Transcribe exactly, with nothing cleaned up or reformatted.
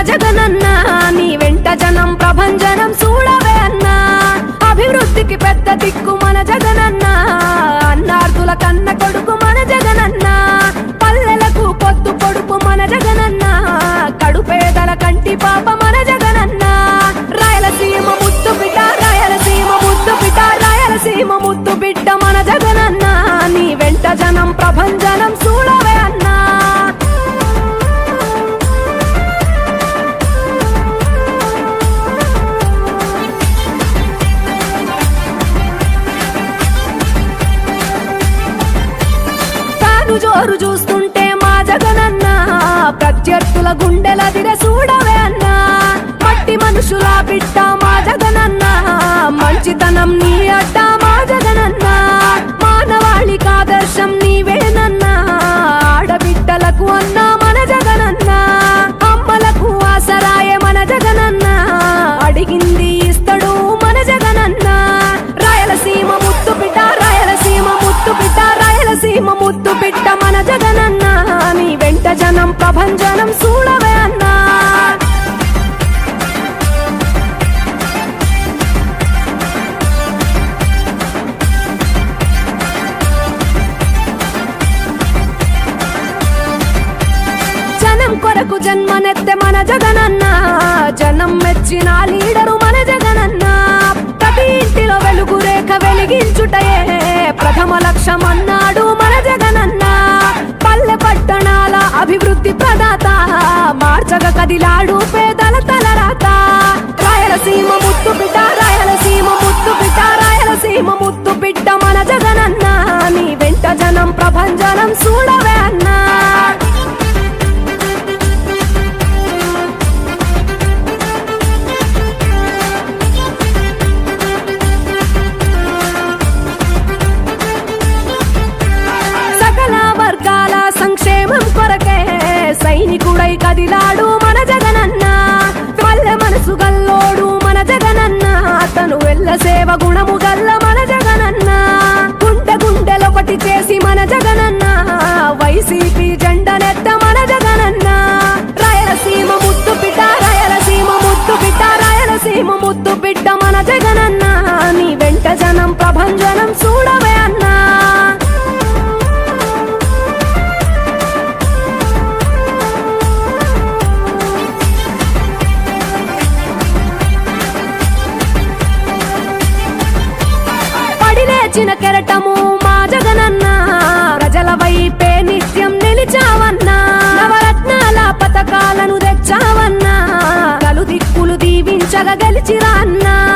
జగనన్న నీ వెంట జనం ప్రభంజనం చూడవే అన్నా అభివృద్ధికి పెద్ద దిక్కు మన జగనన్న అన్నార్థుల కన్న కొడుకు మన జగనన్న పల్లెలకు పొద్దు పొడుపు మన జగనన్న కడుపేదల కంటి పాప మన జగనన్న రాయలసీమ ముద్దు బిడ్డ రాయలసీమ ముద్దు బిడ్డ రాయలసీమ ముద్దు బిడ్డ మన జగనన్న నీ వెంట జనం ప్రభంజనం చూడవే అన్నా జోరు చూస్తుంటే మా జగనన్న ప్రత్యర్థుల గుండెల దిర చూడవే అన్నా మట్టి మనుషుల బిడ్డ మా జగనన్న మంచితనం నీ అడ్డ మా జగనన్న మానవాళికి ఆదర్శం నీవేనన్నా ఆడబిడ్డలకు అన్నా మన జగనన్న అమ్మలకు ఆసరాయే మన జగనన్న అడిగింది ఇస్తడు మన జగనన్న రాయలసీమ ముద్దు బిడ్డ రాయలసీమ ముద్దు బిడ్డ రాయలసీమ ముద్దు బిడ్డ మన జగనన్న నీ వెంట జనం ప్రభంజనం చూడవే అన్నా జనం కొరకు జన్మనెత్తే మన జగనన్న జనం మెచ్చిన లీడరు మన జగనన్న ప్రతి ఇంటిలో వెలుగు రేఖ వెలిగించుటయే ప్రథమ లక్ష్యం అన్నాడు మన జగనన్న పల్లె పట్టణాల అభివృద్ధి ప్రదాత మార్చగ కదిలాడు పేదల తలరాత రాయలసీమ ముద్దు బిడ్డ రాయలసీమ ముద్దు బిడ్డ రాయలసీమ ముద్దు బిడ్డ మన జగనన్న నీ వెంట జనం ప్రభంజనం చూడవే అన్నా సంక్షేమం కొరకే సైనికుడై కదిలాడు మన జగనన్న పల్లె మనసు గల్లోడు మన జగనన్న అతను వెళ్ళ సేవ గుణము గల్ల మన జగనన్న గుండె గుండెలొకటి చేసి మన జగనన్న వైసీపీ జెండనెత్త మన జగనన్న రాయలసీమ ముద్దు బిడ్డ రాయలసీమ ముద్దు బిడ్డ రాయలసీమ ముద్దు బిడ్డ మన జగనన్న నీ వెంట జనం ప్రభంజనం చూడవే అన్నా చిన్న కెరటము మా జగనన్న ప్రజల వైపే నిత్యం నిలిచావన్నా నవరత్నాల పథకాలను తెచ్చావన్నా కలు దిక్కులు దీవించగా గెలిచిరా అన్నా